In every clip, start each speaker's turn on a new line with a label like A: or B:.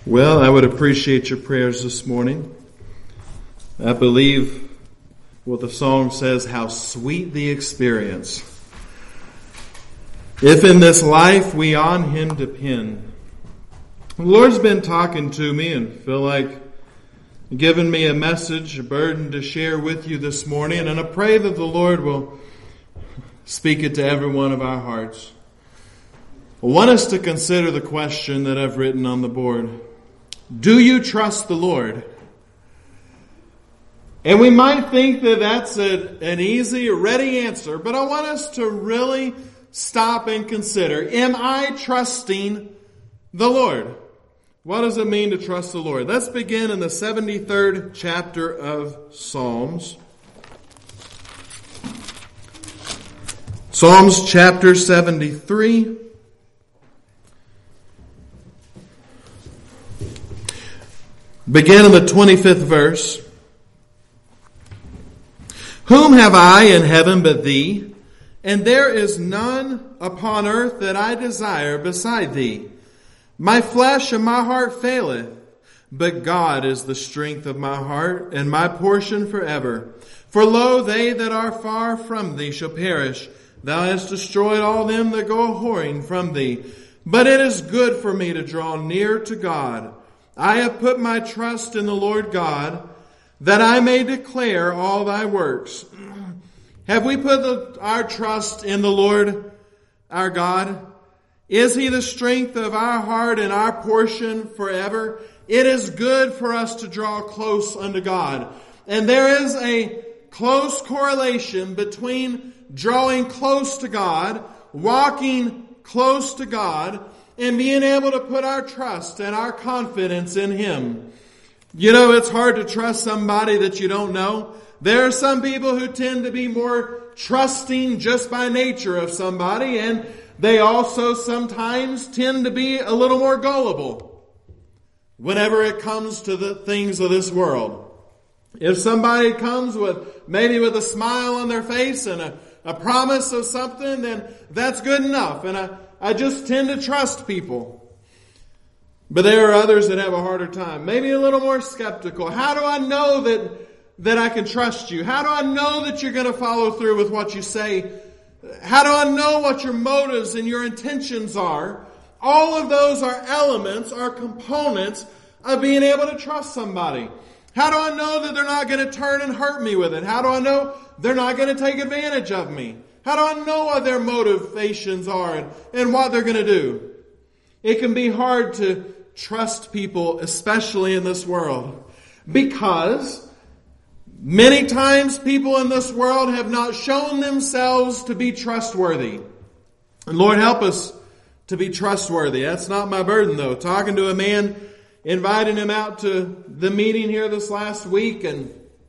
A: Well, I would appreciate your prayers this morning. I believe what the song says, how sweet the experience. If in this life we on Him depend. The Lord's been talking to me and feel like giving me a message, a burden to share with you this morning. And I pray that the Lord will speak it to every one of our hearts. I want us to consider the question that I've written on the board. Do you trust the Lord? And we might think that that's an easy, ready answer, but I want us to really stop and consider, am I trusting the Lord? What does it mean to trust the Lord? Let's begin in the 73rd chapter of Psalms. Psalms chapter 73. Begin in the 25th verse. Whom have I in heaven but thee? And there is none upon earth that I desire beside thee. My flesh and my heart faileth, but God is the strength of my heart and my portion forever. For lo, they that are far from thee shall perish. Thou hast destroyed all them that go a-whoring from thee. But it is good for me to draw near to God. I have put my trust in the Lord God, that I may declare all thy works. Have we put our trust in the Lord our God? Is He the strength of our heart and our portion forever? It is good for us to draw close unto God. And there is a close correlation between drawing close to God, walking close to God, and being able to put our trust and our confidence in Him. You know, it's hard to trust somebody that you don't know. There are some people who tend to be more trusting just by nature of somebody, and they also sometimes tend to be a little more gullible whenever it comes to the things of this world. If somebody comes maybe with a smile on their face and a promise of something, then that's good enough. And I just tend to trust people. But there are others that have a harder time, maybe a little more skeptical. How do I know that I can trust you? How do I know that you're going to follow through with what you say? How do I know what your motives and your intentions are? All of those are elements, are components of being able to trust somebody. How do I know that they're not going to turn and hurt me with it? How do I know they're not going to take advantage of me? How do I know what their motivations are and what they're going to do? It can be hard to trust people, especially in this world, because many times people in this world have not shown themselves to be trustworthy. And Lord, help us to be trustworthy. That's not my burden, though. Talking to a man, inviting him out to the meeting here this last week, and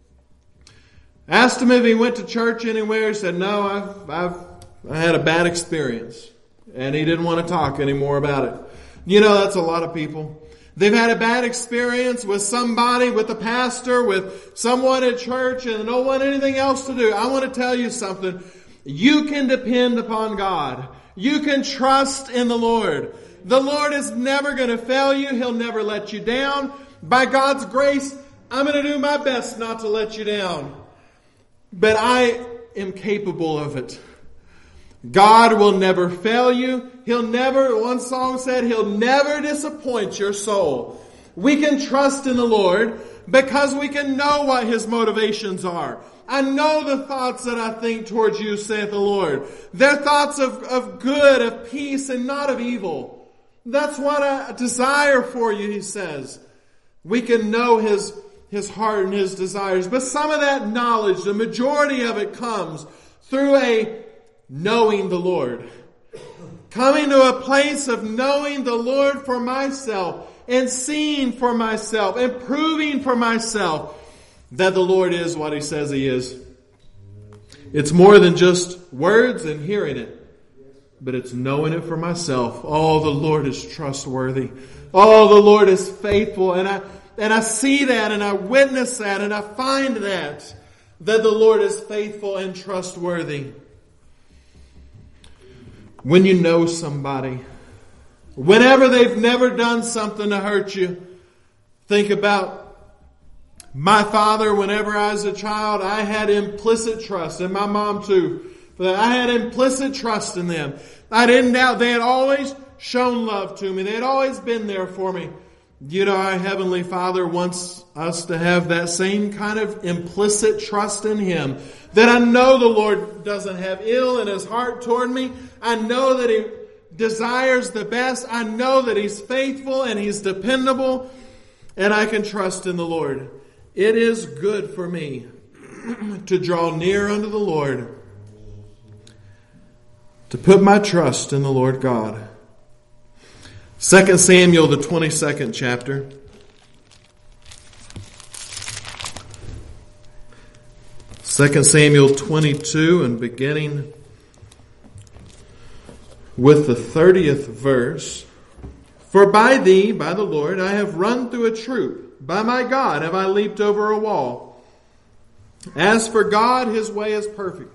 A: asked him if he went to church anywhere. He said, no, I had a bad experience. And he didn't want to talk anymore about it. You know, that's a lot of people. They've had a bad experience with somebody, with the pastor, with someone at church, and don't want anything else to do. I want to tell you something. You can depend upon God. You can trust in the Lord. The Lord is never going to fail you. He'll never let you down. By God's grace, I'm going to do my best not to let you down. But I am capable of it. God will never fail you. One song said, He'll never disappoint your soul. We can trust in the Lord because we can know what His motivations are. I know the thoughts that I think towards you, saith the Lord. They're thoughts of good, of peace, and not of evil. That's what I desire for you, He says. We can know His heart and His desires. But some of that knowledge, the majority of it comes through a knowing the Lord. Coming to a place of knowing the Lord for myself and seeing for myself and proving for myself that the Lord is what He says He is. It's more than just words and hearing it, but it's knowing it for myself. Oh, the Lord is trustworthy. Oh, the Lord is faithful. And I see that and I witness that and I find that the Lord is faithful and trustworthy. When you know somebody, Whenever they've never done something to hurt you. Think about my father. Whenever I was a child, I had implicit trust, and my mom too. But I had implicit trust in them. I didn't doubt. They had always shown love to me. They had always been there for me. You know, our Heavenly Father wants us to have that same kind of implicit trust in Him. That I know the Lord doesn't have ill in His heart toward me. I know that He desires the best. I know that He's faithful and He's dependable. And I can trust in the Lord. It is good for me to draw near unto the Lord. To put my trust in the Lord God. 2 Samuel, the 22nd chapter. Second Samuel 22, and beginning with the 30th verse. For by thee, by the Lord, I have run through a troop. By my God have I leaped over a wall. As for God, His way is perfect.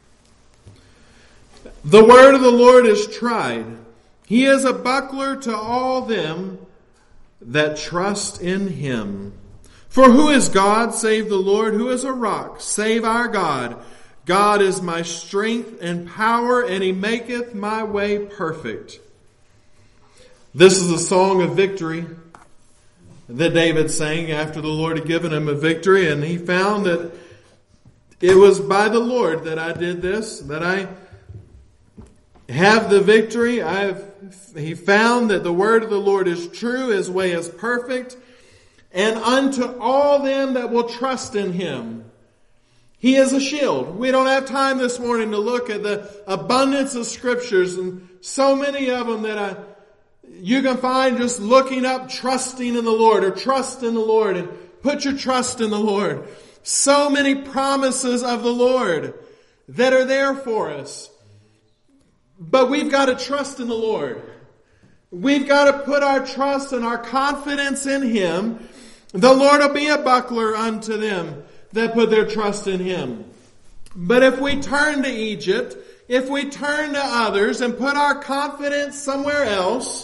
A: The word of the Lord is tried. He is a buckler to all them that trust in Him. For who is God save the Lord? Who is a rock save our God? God is my strength and power, and He maketh my way perfect. This is a song of victory that David sang after the Lord had given him a victory, and he found that it was by the Lord that I did this, that I have the victory. He found that the word of the Lord is true, His way is perfect, and unto all them that will trust in Him, He is a shield. We don't have time this morning to look at the abundance of scriptures, and so many of them that you can find just looking up trusting in the Lord, or trust in the Lord, and put your trust in the Lord. So many promises of the Lord that are there for us. But we've got to trust in the Lord. We've got to put our trust and our confidence in Him. The Lord will be a buckler unto them that put their trust in Him. But if we turn to Egypt, if we turn to others and put our confidence somewhere else,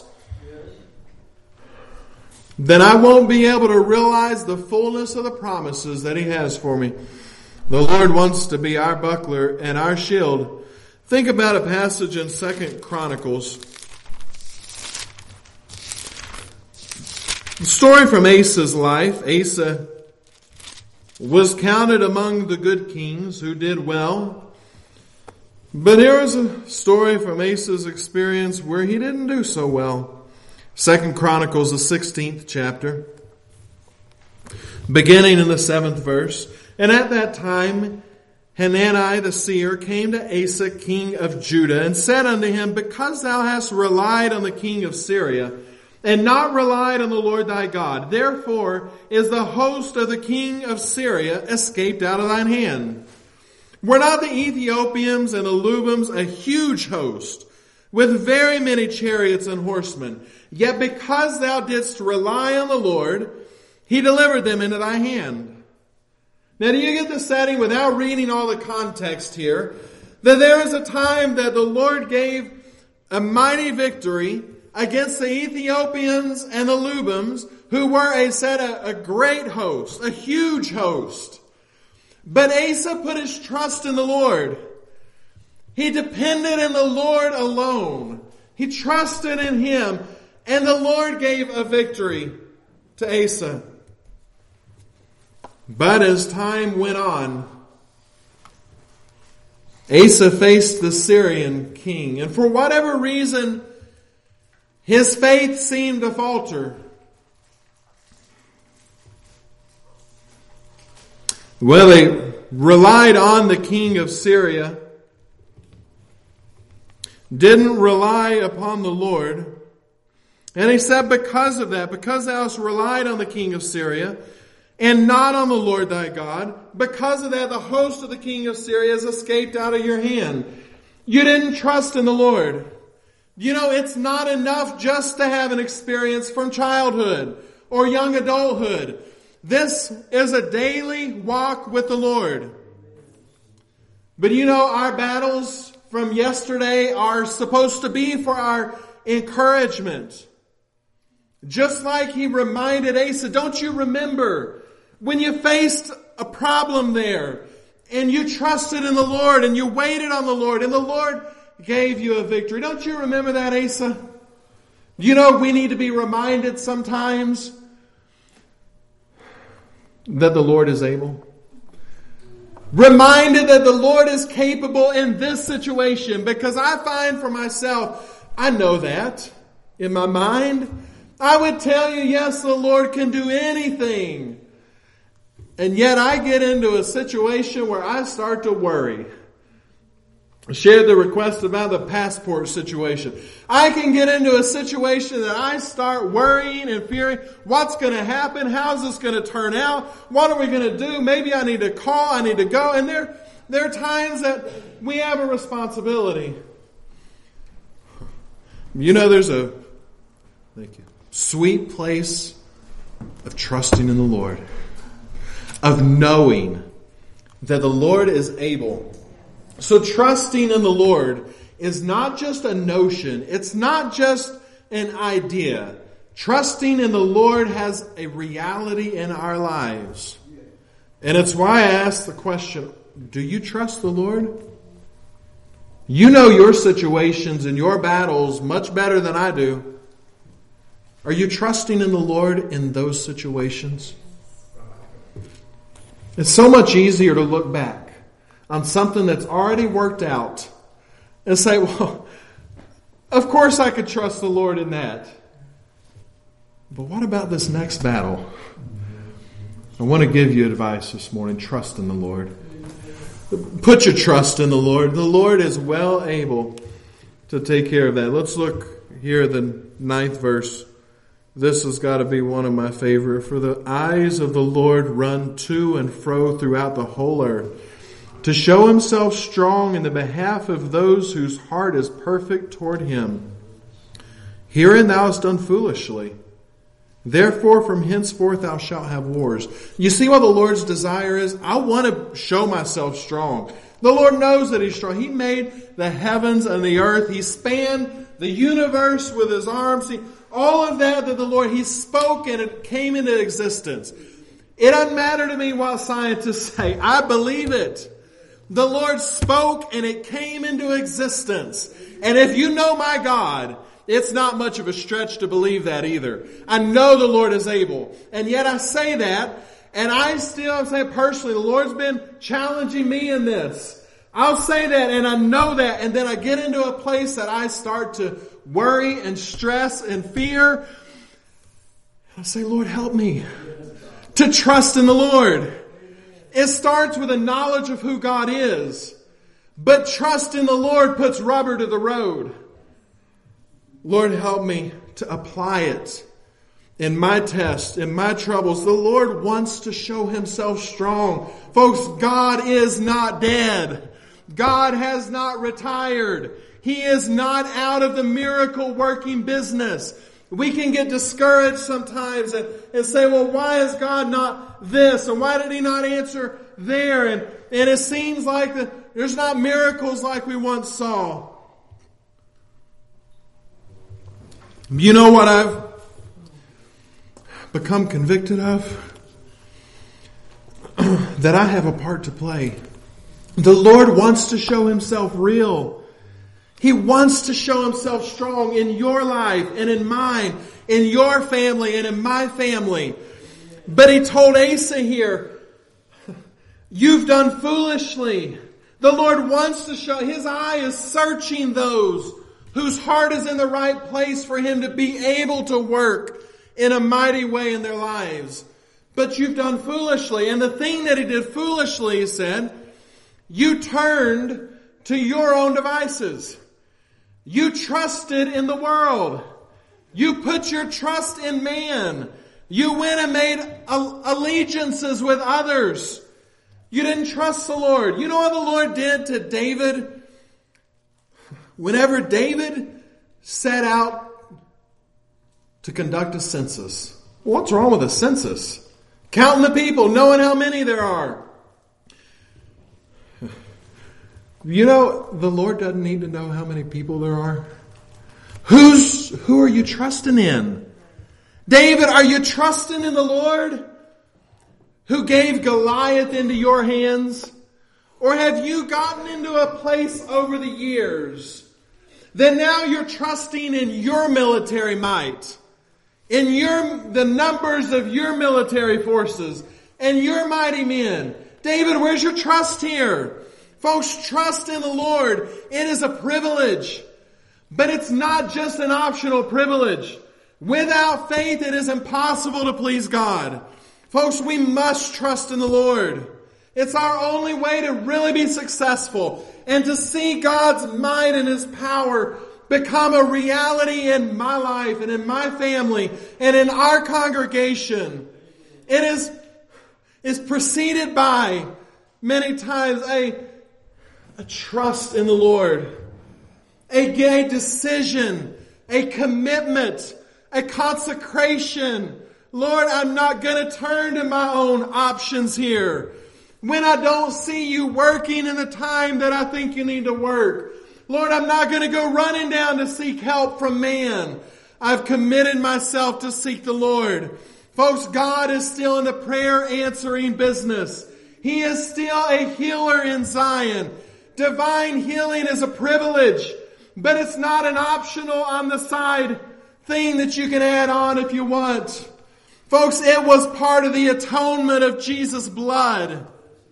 A: then I won't be able to realize the fullness of the promises that He has for me. The Lord wants to be our buckler and our shield. Think about a passage in 2 Chronicles. The story from Asa's life. Asa was counted among the good kings who did well. But here is a story from Asa's experience where he didn't do so well. 2 Chronicles, the 16th chapter, beginning in the 7th verse. And at that time, Hanani the seer came to Asa, king of Judah, and said unto him, Because thou hast relied on the king of Syria, and not relied on the Lord thy God, therefore is the host of the king of Syria escaped out of thine hand. Were not the Ethiopians and the Lubims a huge host, with very many chariots and horsemen? Yet because thou didst rely on the Lord, He delivered them into thy hand. Now, do you get the setting without reading all the context here? That there is a time that the Lord gave a mighty victory against the Ethiopians and the Lubims, who were a great host, a huge host. But Asa put his trust in the Lord. He depended in the Lord alone. He trusted in Him, and the Lord gave a victory to Asa. But as time went on, Asa faced the Syrian king, and for whatever reason, his faith seemed to falter. Well, they relied on the king of Syria, didn't rely upon the Lord. And he said, because of that, because thou hast relied on the king of Syria, and not on the Lord thy God, because of that, the host of the king of Syria has escaped out of your hand. You didn't trust in the Lord. You know, it's not enough just to have an experience from childhood or young adulthood. This is a daily walk with the Lord. But you know, our battles from yesterday are supposed to be for our encouragement. Just like he reminded Asa, don't you remember when you faced a problem there and you trusted in the Lord and you waited on the Lord and the Lord gave you a victory? Don't you remember that, Asa? You know, we need to be reminded sometimes that the Lord is able. Reminded that the Lord is capable in this situation, because I find for myself, I know that in my mind. I would tell you, yes, the Lord can do anything. And yet I get into a situation where I start to worry. I shared the request about the passport situation. I can get into a situation that I start worrying and fearing. What's going to happen? How's this going to turn out? What are we going to do? Maybe I need to call. I need to go. And there are times that we have a responsibility. You know, there's a sweet place of trusting in the Lord, of knowing that the Lord is able. So trusting in the Lord is not just a notion. It's not just an idea. Trusting in the Lord has a reality in our lives. And it's why I ask the question, do you trust the Lord? You know your situations and your battles much better than I do. Are you trusting in the Lord in those situations? It's so much easier to look back on something that's already worked out and say, well, of course I could trust the Lord in that. But what about this next battle? I want to give you advice this morning. Trust in the Lord. Put your trust in the Lord. The Lord is well able to take care of that. Let's look here at the 9th verse. This has got to be one of my favorite. For the eyes of the Lord run to and fro throughout the whole earth, to show himself strong in the behalf of those whose heart is perfect toward him. Herein thou hast done foolishly. Therefore from henceforth thou shalt have wars. You see what the Lord's desire is? I want to show myself strong. The Lord knows that he's strong. He made the heavens and the earth. He spanned the universe with his arms. All of that the Lord, he spoke and it came into existence. It doesn't matter to me what scientists say. I believe it. The Lord spoke and it came into existence. And if you know my God, it's not much of a stretch to believe that either. I know the Lord is able. And yet I say that, and I'm saying personally, the Lord's been challenging me in this. I'll say that and I know that, and then I get into a place that I start to worry and stress and fear. I say, Lord, help me to trust in the Lord. It starts with a knowledge of who God is. But trust in the Lord puts rubber to the road. Lord, help me to apply it in my tests, in my troubles. The Lord wants to show himself strong. Folks, God is not dead. God has not retired. He is not out of the miracle working business. We can get discouraged sometimes and say, well, why is God not this? And why did he not answer there? And it seems like there's not miracles like we once saw. You know what I've become convicted of? That I have a part to play. The Lord wants to show himself real. He wants to show himself strong in your life and in mine, in your family and in my family. But he told Asa here, you've done foolishly. The Lord wants to show, his eye is searching those whose heart is in the right place for him to be able to work in a mighty way in their lives. But you've done foolishly. And the thing that he did foolishly, he said, you turned to your own devices. You trusted in the world. You put your trust in man. You went and made allegiances with others. You didn't trust the Lord. You know what the Lord did to David? Whenever David set out to conduct a census. What's wrong with a census? Counting the people, knowing how many there are. You know, the Lord doesn't need to know how many people there are. Who are you trusting in? David, are you trusting in the Lord who gave Goliath into your hands? Or have you gotten into a place over the years that now you're trusting in your military might, in the numbers of your military forces, and your mighty men? David, where's your trust here? Folks, trust in the Lord. It is a privilege, but it's not just an optional privilege. Without faith, it is impossible to please God. Folks, we must trust in the Lord. It's our only way to really be successful and to see God's might and His power become a reality in my life and in my family and in our congregation. It is preceded by many times a trust in the Lord, a decision, a commitment, a consecration. Lord, I'm not going to turn to my own options here. When I don't see you working in the time that I think you need to work, Lord, I'm not going to go running down to seek help from man. I've committed myself to seek the Lord. Folks, God is still in the prayer answering business. He is still a healer in Zion. Divine healing is a privilege, but it's not an optional on the side thing that you can add on if you want. Folks, it was part of the atonement of Jesus' blood.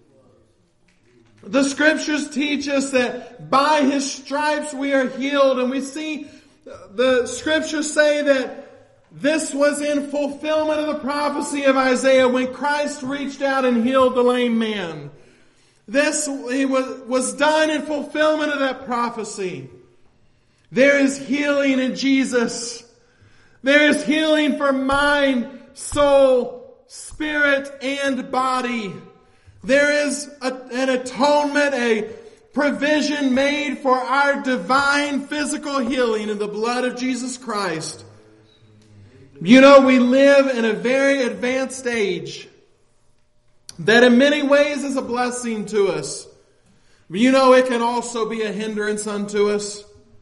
A: The scriptures teach us that by His stripes we are healed. And we see the scriptures say that this was in fulfillment of the prophecy of Isaiah when Christ reached out and healed the lame man. This was done in fulfillment of that prophecy. There is healing in Jesus. There is healing for mind, soul, spirit, and body. There is an atonement, a provision made for our divine physical healing in the blood of Jesus Christ. You know, we live in a very advanced age that in many ways is a blessing to us. You know, it can also be a hindrance unto us.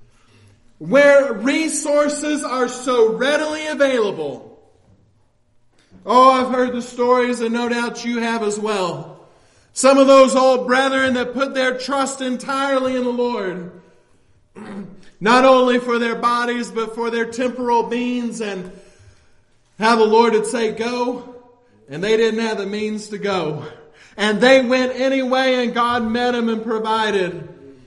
A: Where resources are so readily available. Oh, I've heard the stories, and no doubt you have as well. Some of those old brethren that put their trust entirely in the Lord. Not only for their bodies, but for their temporal beings, and how the Lord would say, go, and they didn't have the means to go. And they went anyway, and God met them and provided.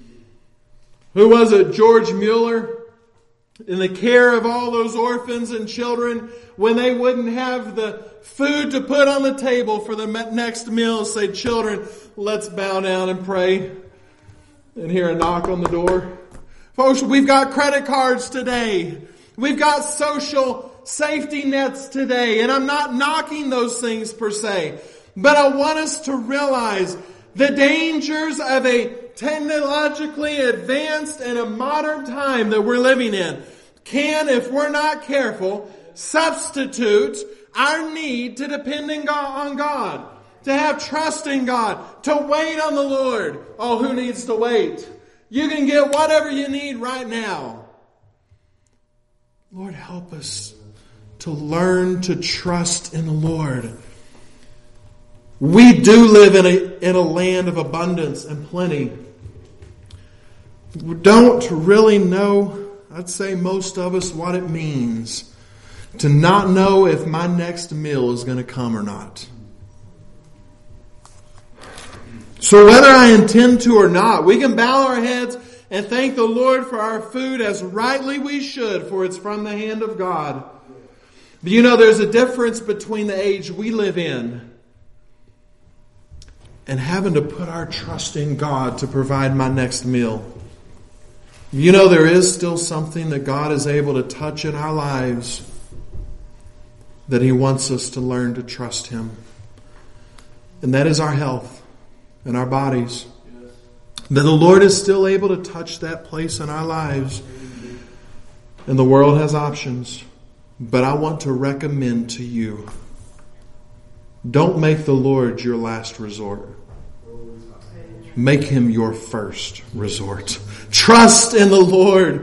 A: Who was it? George Mueller? In the care of all those orphans and children, when they wouldn't have the food to put on the table for the next meal, say, children, let's bow down and pray. And hear a knock on the door. Folks, we've got credit cards today. We've got social safety nets today. And I'm not knocking those things per se. But I want us to realize the dangers of a technologically advanced and a modern time that we're living in can, if we're not careful, substitute our need to depending on God, to have trust in God, to wait on the Lord. Oh, who needs to wait? You can get whatever you need right now. Lord, help us to learn to trust in the Lord. We do live in a land of abundance and plenty. We don't really know, I'd say most of us, what it means to not know if my next meal is going to come or not. So whether I intend to or not, we can bow our heads and thank the Lord for our food as rightly we should, for it's from the hand of God. But you know, there's a difference between the age we live in and having to put our trust in God to provide my next meal. You know, there is still something that God is able to touch in our lives that He wants us to learn to trust Him. And that is our health and our bodies. That the Lord is still able to touch that place in our lives. And the world has options. But I want to recommend to you, don't make the Lord your last resort. Make Him your first resort. Trust in the Lord.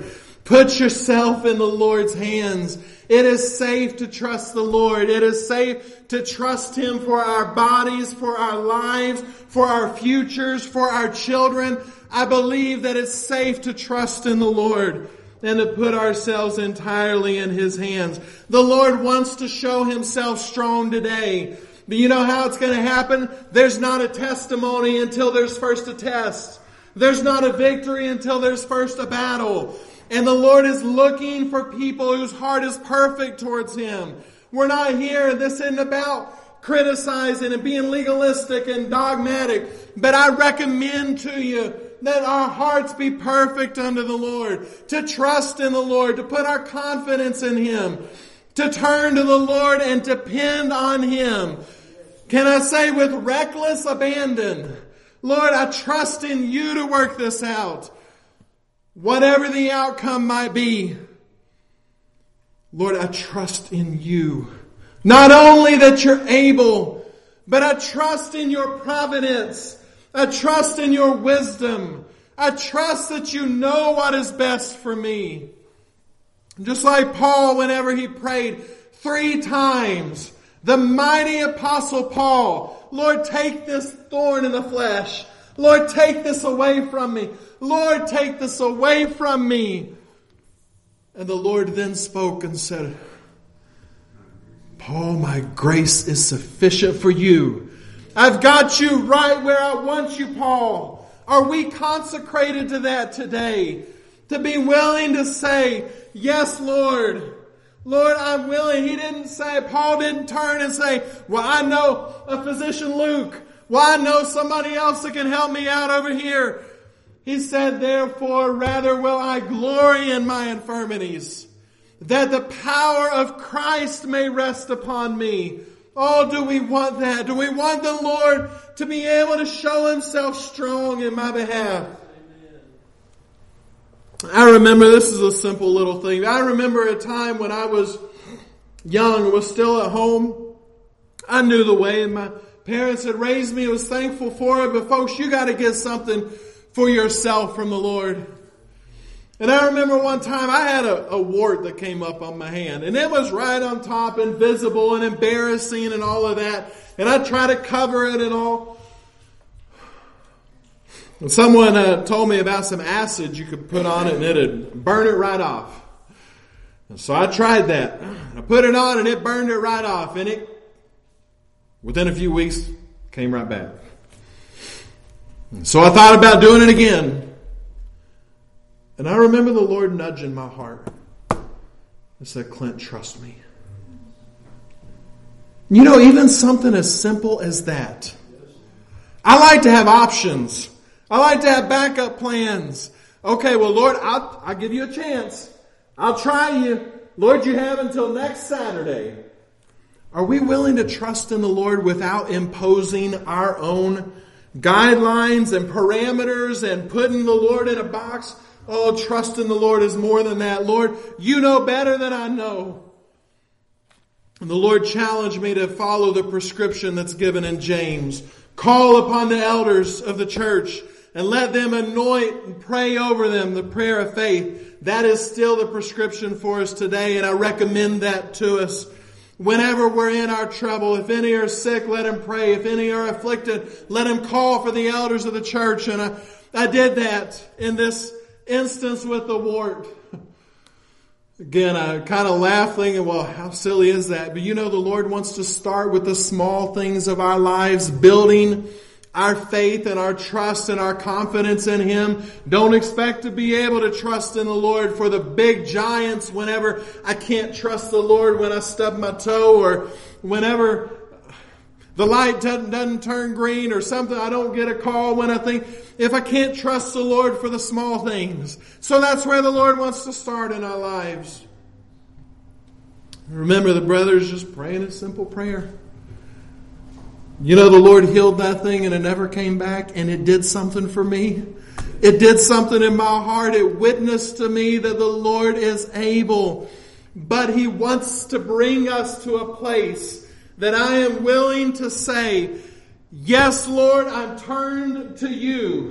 A: Put yourself in the Lord's hands. It is safe to trust the Lord. It is safe to trust Him for our bodies, for our lives, for our futures, for our children. I believe that it's safe to trust in the Lord and to put ourselves entirely in His hands. The Lord wants to show Himself strong today. But you know how it's going to happen? There's not a testimony until there's first a test. There's not a victory until there's first a battle. And the Lord is looking for people whose heart is perfect towards Him. We're not here. This isn't about criticizing and being legalistic and dogmatic. But I recommend to you that our hearts be perfect unto the Lord. To trust in the Lord. To put our confidence in Him. To turn to the Lord and depend on Him. Can I say with reckless abandon, Lord, I trust in You to work this out. Whatever the outcome might be, Lord, I trust in You. Not only that You're able, but I trust in Your providence. I trust in Your wisdom. I trust that You know what is best for me. Just like Paul, whenever he prayed 3 times, the mighty apostle Paul, Lord, take this thorn in the flesh. Lord, take this away from me. Lord, take this away from me. And the Lord then spoke and said, Paul, my grace is sufficient for you. I've got you right where I want you, Paul. Are we consecrated to that today? To be willing to say, yes, Lord. Lord, I'm willing. Paul didn't turn and say, well, I know a physician Luke. Well, I know somebody else that can help me out over here. He said, therefore, rather will I glory in my infirmities, that the power of Christ may rest upon me. Oh, do we want that? Do we want the Lord to be able to show Himself strong in my behalf? I remember, this is a simple little thing. I remember a time when I was young, was still at home. I knew the way, and my parents had raised me. I was thankful for it. But folks, you got to get something for yourself from the Lord. And I remember one time I had a wart that came up on my hand. And it was right on top and visible and embarrassing and all of that. And I tried to cover it and all. And someone told me about some acid you could put on it and it'd burn it right off. And so I tried that. I put it on and it burned it right off. And it, within a few weeks, came right back. And so I thought about doing it again. And I remember the Lord nudging my heart. I said, Clint, trust me. You know, even something as simple as that. I like to have options. I like to have backup plans. Okay, well, Lord, I'll give you a chance. I'll try you. Lord, you have until next Saturday. Are we willing to trust in the Lord without imposing our own guidelines and parameters and putting the Lord in a box? Oh, trust in the Lord is more than that. Lord, you know better than I know. And the Lord challenged me to follow the prescription that's given in James. Call upon the elders of the church and let them anoint and pray over them the prayer of faith. That is still the prescription for us today, and I recommend that to us. Whenever we're in our trouble, if any are sick, let them pray. If any are afflicted, let them call for the elders of the church. And I did that in this instance with the wart. Again, I kind of laugh thinking, well, how silly is that? But you know, the Lord wants to start with the small things of our lives, building our faith and our trust and our confidence in Him. Don't expect to be able to trust in the Lord for the big giants whenever I can't trust the Lord when I stub my toe, or whenever the light doesn't turn green or something. I don't get a call when I think, if I can't trust the Lord for the small things. So that's where the Lord wants to start in our lives. Remember, the brothers just praying a simple prayer. You know, the Lord healed that thing and it never came back, and it did something for me. It did something in my heart. It witnessed to me that the Lord is able. But He wants to bring us to a place that I am willing to say, yes, Lord, I'm turned to You.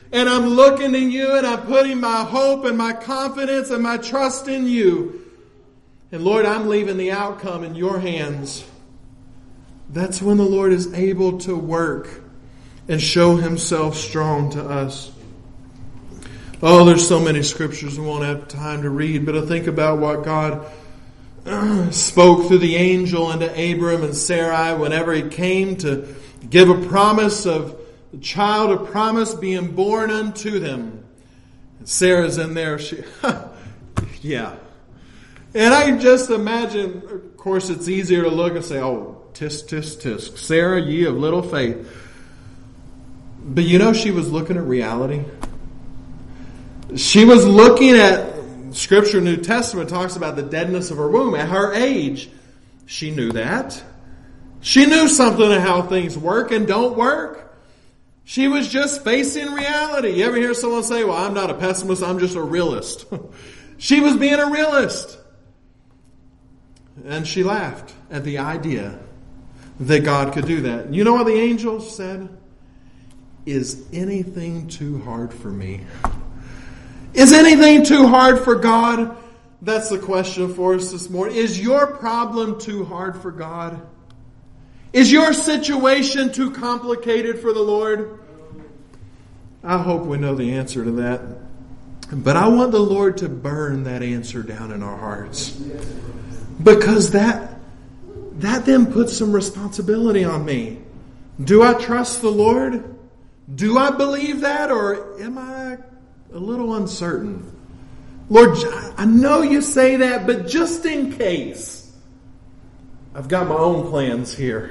A: And I'm looking to you, and I'm putting my hope and my confidence and my trust in you. And Lord, I'm leaving the outcome in your hands. That's when the Lord is able to work and show himself strong to us. Oh, there's so many scriptures we won't have time to read, but I think about what God spoke through the angel unto Abram and Sarai whenever he came to give a promise of the child of promise being born unto them. And Sarah's in there. Yeah. And I can just imagine, of course, it's easier to look and say, oh, tisk, tisk, tisk. Sarah, ye of little faith. But you know, she was looking at reality. She was looking at Scripture, New Testament talks about the deadness of her womb. At her age, she knew that. She knew something of how things work and don't work. She was just facing reality. You ever hear someone say, well, I'm not a pessimist, I'm just a realist. She was being a realist. And she laughed at the idea that God could do that. You know what the angel said? Is anything too hard for me? Is anything too hard for God? That's the question for us this morning. Is your problem too hard for God? Is your situation too complicated for the Lord? I hope we know the answer to that. But I want the Lord to burn that answer down in our hearts. Because that then puts some responsibility on me. Do I trust the Lord? Do I believe that? Or am I a little uncertain? Lord, I know you say that, but just in case, I've got my own plans here.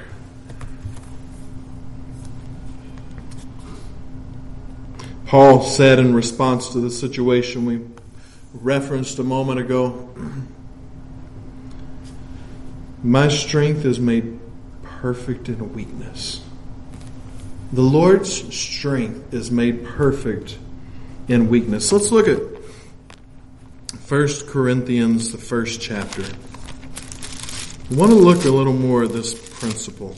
A: Paul said in response to the situation we referenced a moment ago, my strength is made perfect in weakness. The Lord's strength is made perfect in weakness. Let's look at 1 Corinthians, the first chapter. We want to look a little more at this principle.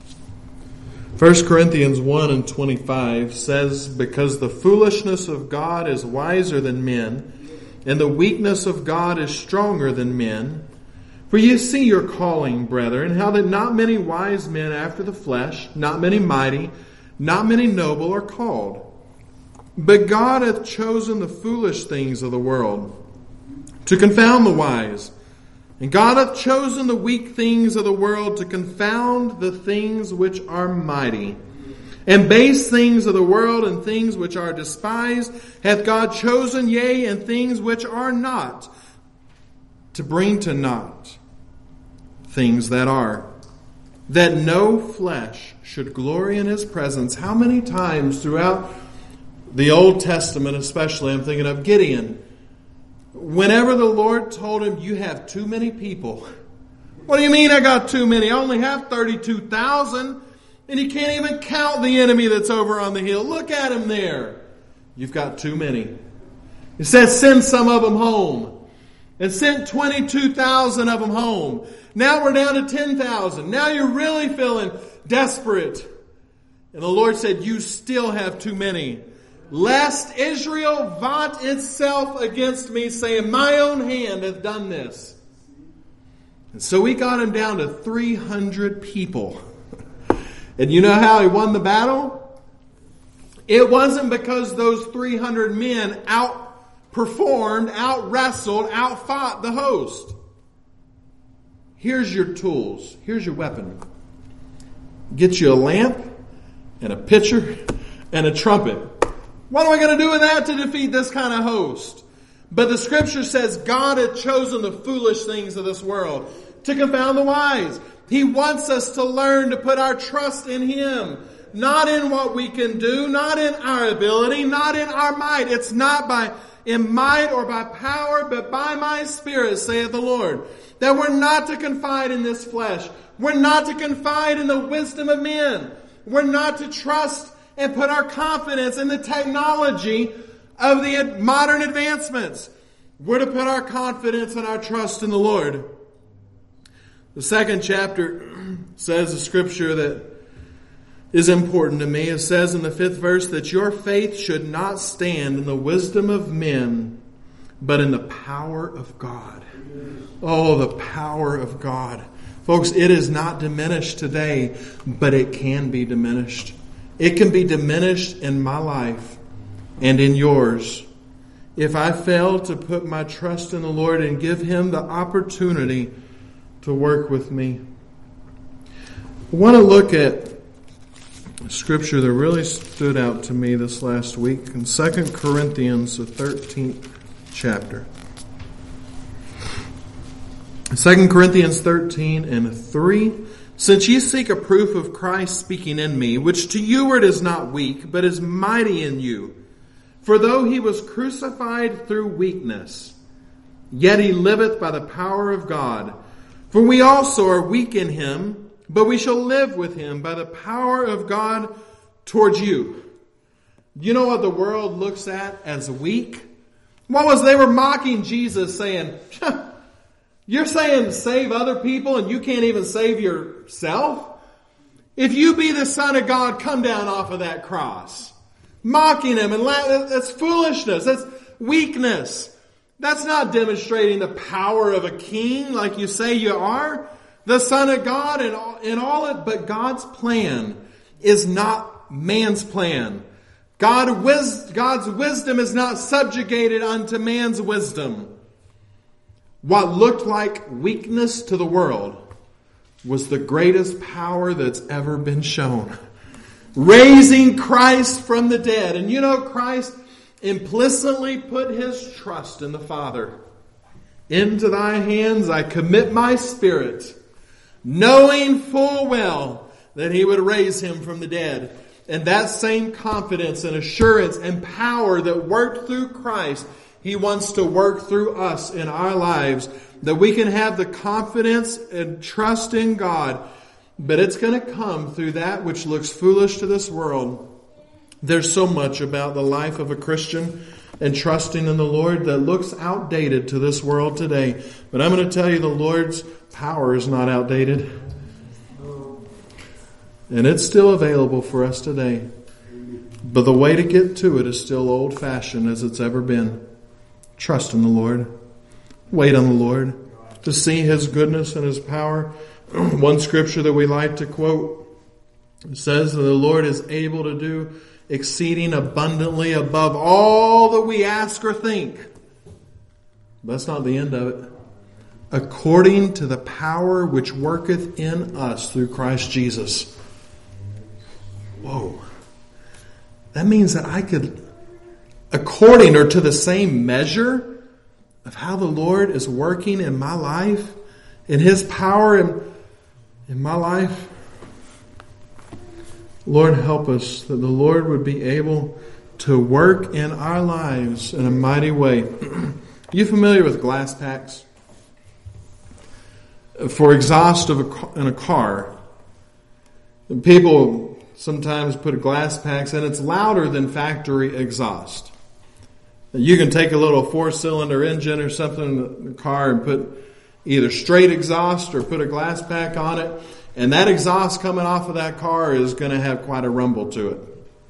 A: 1 Corinthians 1:25 says, because the foolishness of God is wiser than men, and the weakness of God is stronger than men. For you see your calling, brethren, how that not many wise men after the flesh, not many mighty, not many noble are called. But God hath chosen the foolish things of the world to confound the wise. And God hath chosen the weak things of the world to confound the things which are mighty. And base things of the world and things which are despised hath God chosen, yea, and things which are not, to bring to naught things that are, that no flesh should glory in his presence. How many times throughout the Old Testament, especially, I'm thinking of Gideon, whenever the Lord told him, you have too many people. What do you mean I got too many? I only have 32,000. And you can't even count the enemy that's over on the hill. Look at him there. You've got too many. It says send some of them home. It sent 22,000 of them home. Now we're down to 10,000. Now you're really feeling desperate. And the Lord said, you still have too many. Lest Israel vaunt itself against me, saying, my own hand hath done this. And so we got him down to 300 people. And you know how he won the battle? It wasn't because those 300 men outperformed, out-wrestled, out-fought the host. Here's your tools. Here's your weapon. Get you a lamp and a pitcher and a trumpet. What am I going to do with that to defeat this kind of host? But the scripture says God had chosen the foolish things of this world to confound the wise. He wants us to learn to put our trust in Him. Not in what we can do, not in our ability, not in our might. It's not in might or by power, but by my Spirit, saith the Lord. That we're not to confide in this flesh. We're not to confide in the wisdom of men. We're not to trust and put our confidence in the technology of the modern advancements. We're to put our confidence and our trust in the Lord. The second chapter says the scripture that is important to me. It says in the 5th verse that your faith should not stand in the wisdom of men, but in the power of God. Oh, the power of God. Folks, it is not diminished today, but it can be diminished. It can be diminished in my life and in yours if I fail to put my trust in the Lord and give Him the opportunity to work with me. I want to look at scripture that really stood out to me this last week in 2 Corinthians, the 13th chapter. 2 Corinthians 13 and 3. Since ye seek a proof of Christ speaking in me, which to you it is not weak, but is mighty in you. For though he was crucified through weakness, yet he liveth by the power of God. For we also are weak in him, but we shall live with him by the power of God towards you. You know what the world looks at as weak? They were mocking Jesus, saying, you're saying save other people and you can't even save yourself? If you be the Son of God, come down off of that cross. Mocking him, and that's foolishness. That's weakness. That's not demonstrating the power of a king like you say you are. The Son of God and all it, but God's plan is not man's plan. God's wisdom is not subjugated unto man's wisdom. What looked like weakness to the world was the greatest power that's ever been shown. Raising Christ from the dead. And you know, Christ implicitly put his trust in the Father. Into thy hands I commit my spirit, knowing full well that he would raise him from the dead. And that same confidence and assurance and power that worked through Christ, he wants to work through us in our lives, that we can have the confidence and trust in God. But it's going to come through that which looks foolish to this world. There's so much about the life of a Christian and trusting in the Lord that looks outdated to this world today. But I'm going to tell you, the Lord's power is not outdated. And it's still available for us today. But the way to get to it is still old-fashioned as it's ever been. Trust in the Lord. Wait on the Lord to see His goodness and His power. One scripture that we like to quote says that the Lord is able to do exceeding abundantly above all that we ask or think. That's not the end of it. According to the power which worketh in us through Christ Jesus. Whoa. That means that I could, according or to the same measure of how the Lord is working in my life, in His power in my life. Lord, help us that the Lord would be able to work in our lives in a mighty way. You familiar with glass packs? For exhaust in a car, people sometimes put glass packs and it's louder than factory exhaust. You can take a little 4-cylinder engine or something in the car and put either straight exhaust or put a glass pack on it, and that exhaust coming off of that car is going to have quite a rumble to it.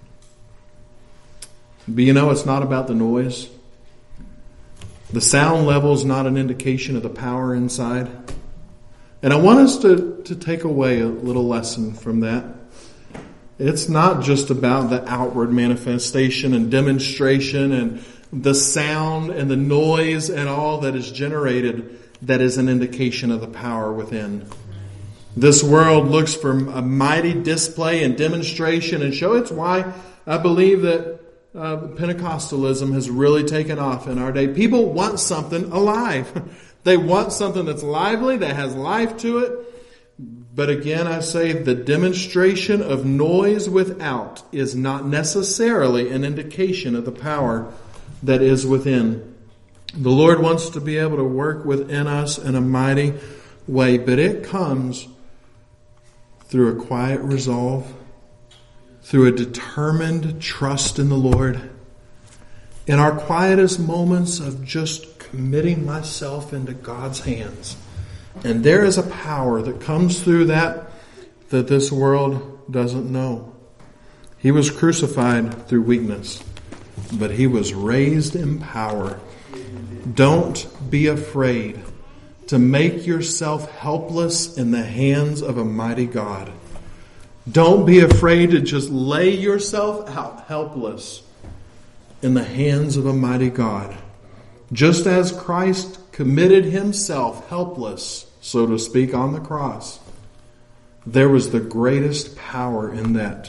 A: But you know, it's not about the noise. The sound level is not an indication of the power inside. And I want us to take away a little lesson from that. It's not just about the outward manifestation and demonstration and the sound and the noise and all that is generated that is an indication of the power within. This world looks for a mighty display and demonstration and show. It's why I believe that Pentecostalism has really taken off in our day. People want something alive. They want something that's lively, that has life to it. But again, I say the demonstration of noise without is not necessarily an indication of the power that is within. The Lord wants to be able to work within us in a mighty way, but it comes through a quiet resolve, through a determined trust in the Lord, in our quietest moments of just committing myself into God's hands. And there is a power that comes through that that this world doesn't know. He was crucified through weakness, but he was raised in power. Don't be afraid to make yourself helpless in the hands of a mighty God. Don't be afraid to just lay yourself out helpless in the hands of a mighty God. Just as Christ committed himself helpless, so to speak, on the cross, there was the greatest power in that.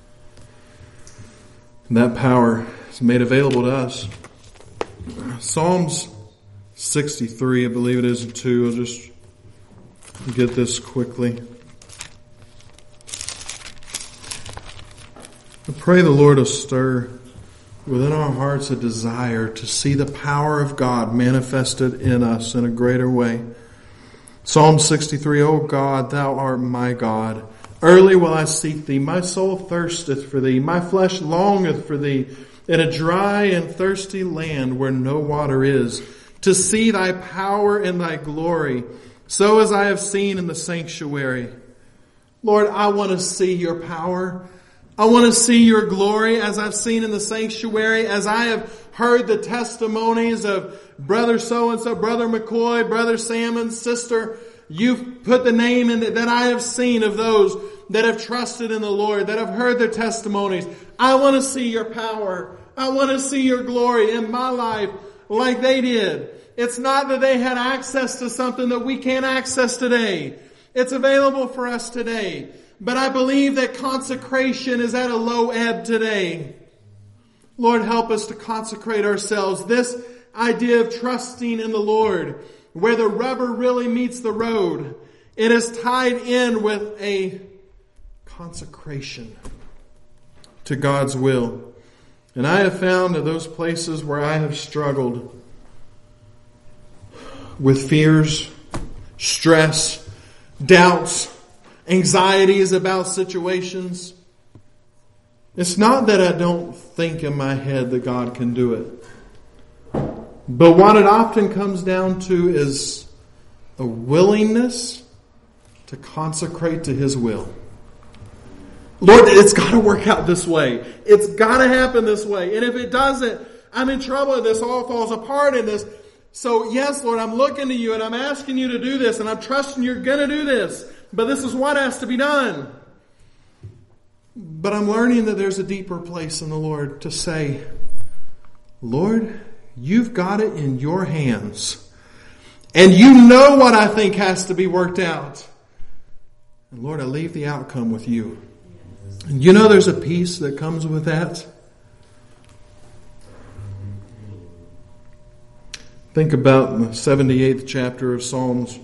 A: And that power is made available to us. Psalms 63, I believe it is, 2. I'll just get this quickly. I pray the Lord will stir within our hearts a desire to see the power of God manifested in us in a greater way. Psalm 63, O God, thou art my God. Early will I seek thee. My soul thirsteth for thee. My flesh longeth for thee in a dry and thirsty land where no water is, to see thy power and thy glory, so as I have seen in the sanctuary. Lord, I want to see your power. I want to see your glory as I've seen in the sanctuary, as I have heard the testimonies of Brother so-and-so, Brother McCoy, Brother Salmon, Sister. You've put the name in that I have seen of those that have trusted in the Lord, that have heard their testimonies. I want to see your power. I want to see your glory in my life like they did. It's not that they had access to something that we can't access today. It's available for us today. But I believe that consecration is at a low ebb today. Lord, help us to consecrate ourselves. This idea of trusting in the Lord, where the rubber really meets the road, it is tied in with a consecration to God's will. And I have found that those places where I have struggled with fears, stress, doubts, anxieties about situations, it's not that I don't think in my head that God can do it. But what it often comes down to is a willingness to consecrate to His will. Lord, it's got to work out this way. It's got to happen this way. And if it doesn't, I'm in trouble. This all falls apart in this. So yes, Lord, I'm looking to you and I'm asking you to do this and I'm trusting you're going to do this. But this is what has to be done. But I'm learning that there's a deeper place in the Lord to say, Lord, you've got it in your hands. And you know what I think has to be worked out. And Lord, I leave the outcome with you. And you know there's a peace that comes with that. Think about the 78th chapter of Psalms.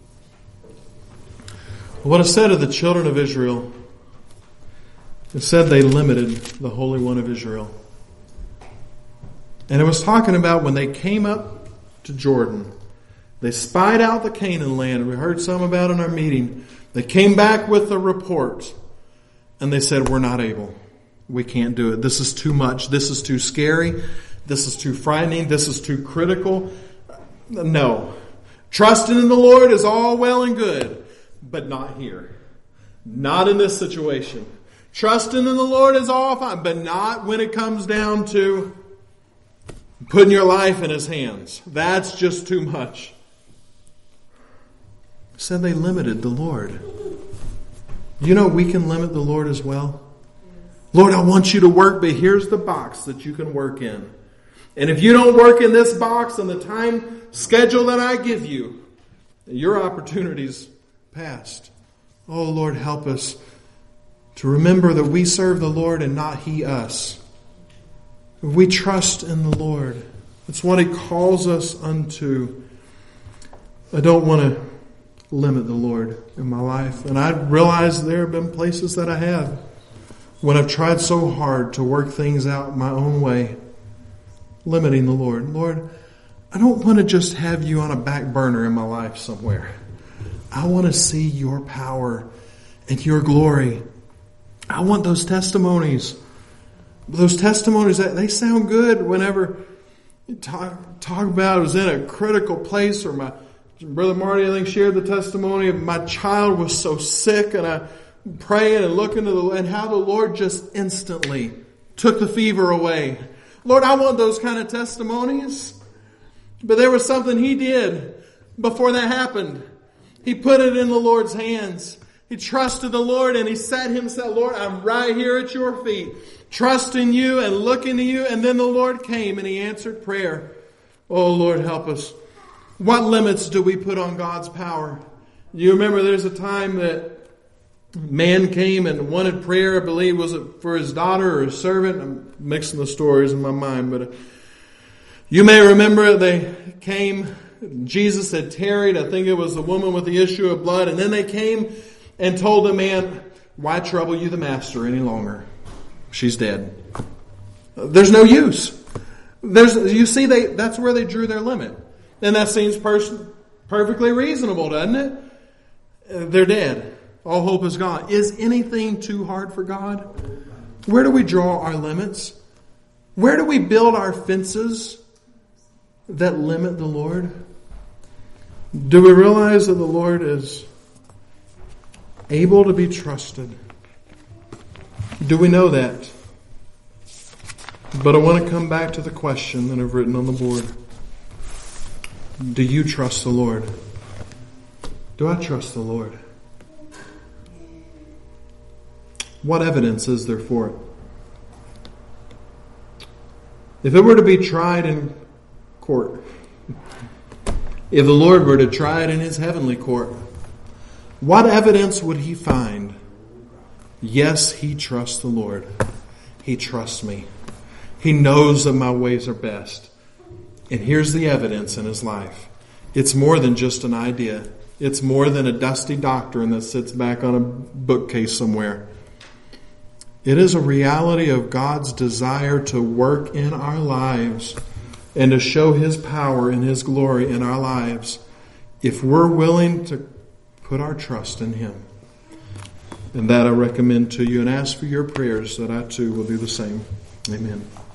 A: What it said of the children of Israel, it said they limited the Holy One of Israel. And it was talking about when they came up to Jordan, they spied out the Canaan land. We heard some about in our meeting. They came back with a report and they said, we're not able. We can't do it. This is too much. This is too scary. This is too frightening. This is too critical. No. Trusting in the Lord is all well and good. But not here. Not in this situation. Trusting in the Lord is all fine, but not when it comes down to putting your life in His hands. That's just too much. Said they limited the Lord. You know we can limit the Lord as well. Lord, I want you to work, but here's the box that you can work in. And if you don't work in this box on the time schedule that I give you, your opportunity's past. Oh, Lord, help us to remember that we serve the Lord and not He us. We trust in the Lord. It's what He calls us unto. I don't want to limit the Lord in my life. And I realize there have been places that I have when I've tried so hard to work things out my own way, limiting the Lord. Lord, I don't want to just have you on a back burner in my life somewhere. I want to see your power and your glory. I want those testimonies. Those testimonies, they sound good whenever you talk about I was in a critical place, or my Brother Marty, I think, shared the testimony of my child was so sick and I praying and looking and how the Lord just instantly took the fever away. Lord, I want those kind of testimonies. But there was something he did before that happened. He put it in the Lord's hands. He trusted the Lord and he set himself, Lord, I'm right here at your feet, trusting you and looking to you. And then the Lord came and he answered prayer. Oh, Lord, help us. What limits do we put on God's power? You remember there's a time that man came and wanted prayer, I believe, was it for his daughter or his servant? I'm mixing the stories in my mind, but you may remember they came, Jesus had tarried, I think it was the woman with the issue of blood, and then they came and told the man, why trouble you the master any longer? She's dead. There's no use. You see, that's where they drew their limit. And that seems perfectly reasonable, doesn't it? They're dead. All hope is gone. Is anything too hard for God? Where do we draw our limits? Where do we build our fences that limit the Lord? Do we realize that the Lord is able to be trusted? Do we know that? But I want to come back to the question that I've written on the board. Do you trust the Lord? Do I trust the Lord? What evidence is there for it? If it were to be tried in court, if the Lord were to try it in his heavenly court, what evidence would he find? Yes, he trusts the Lord. He trusts me. He knows that my ways are best. And here's the evidence in his life. It's more than just an idea. It's more than a dusty doctrine that sits back on a bookcase somewhere. It is a reality of God's desire to work in our lives and to show his power and his glory in our lives if we're willing to put our trust in him. And that I recommend to you and ask for your prayers that I too will do the same. Amen.